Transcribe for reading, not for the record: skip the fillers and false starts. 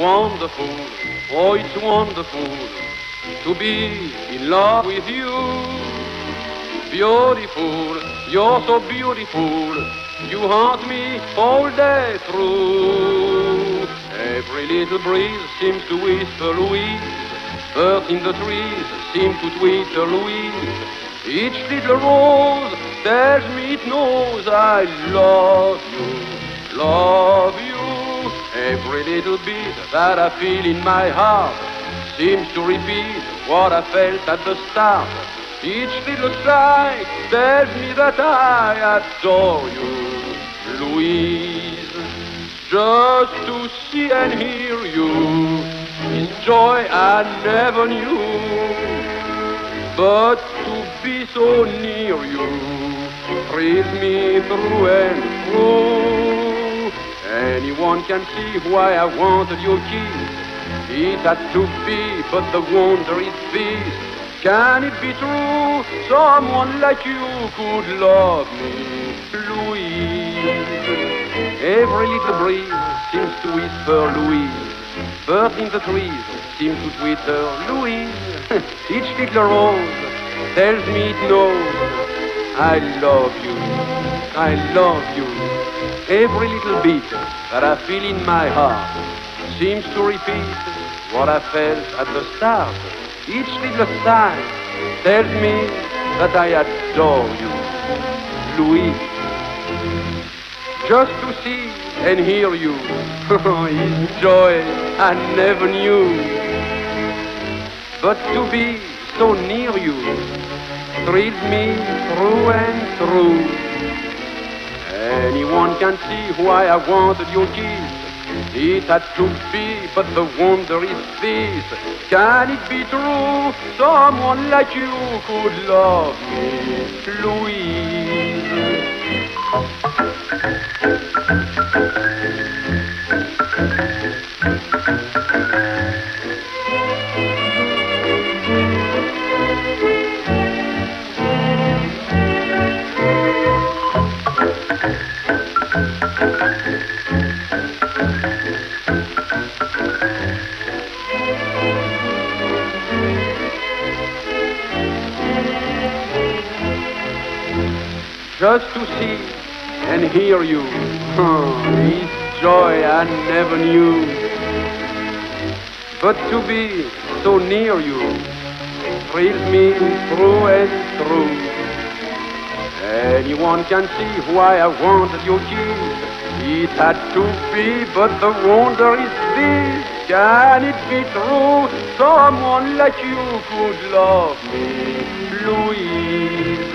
wonderful, oh, it's wonderful to be in love with you. Beautiful, you're so beautiful, you haunt me all day through. Every little breeze seems to whisper Louise, birds in the trees seem to twitter Louise. Each little rose tells me it knows I love you, love you. Every little beat that I feel in my heart seems to repeat what I felt at the start. Each little sigh tells me that I adore you, Louise. Just to see and hear you is joy I never knew. But to be so near you thrills me through and through. Anyone can see why I wanted your kiss. It had to be, but the wonder is this. Can it be true someone like you could love me, Louise? Every little breeze seems to whisper Louise. Birds in the trees seem to twitter Louise. Each little rose tells me it knows I love you, I love you. Every little beat that I feel in my heart seems to repeat what I felt at the start. Each little sigh tells me that I adore you, Louise. Just to see and hear you is joy I never knew. But to be so near you thrills me through and through. Anyone can see why I wanted your kiss. It had to be, but the wonder is this. Can it be true someone like you could love me, Louise? Just to see and hear you is joy I never knew. But to be so near you thrills me through and through. Anyone can see why I wanted your kiss. It had to be, but the wonder is this. Can it be true someone like you could love me, Louise?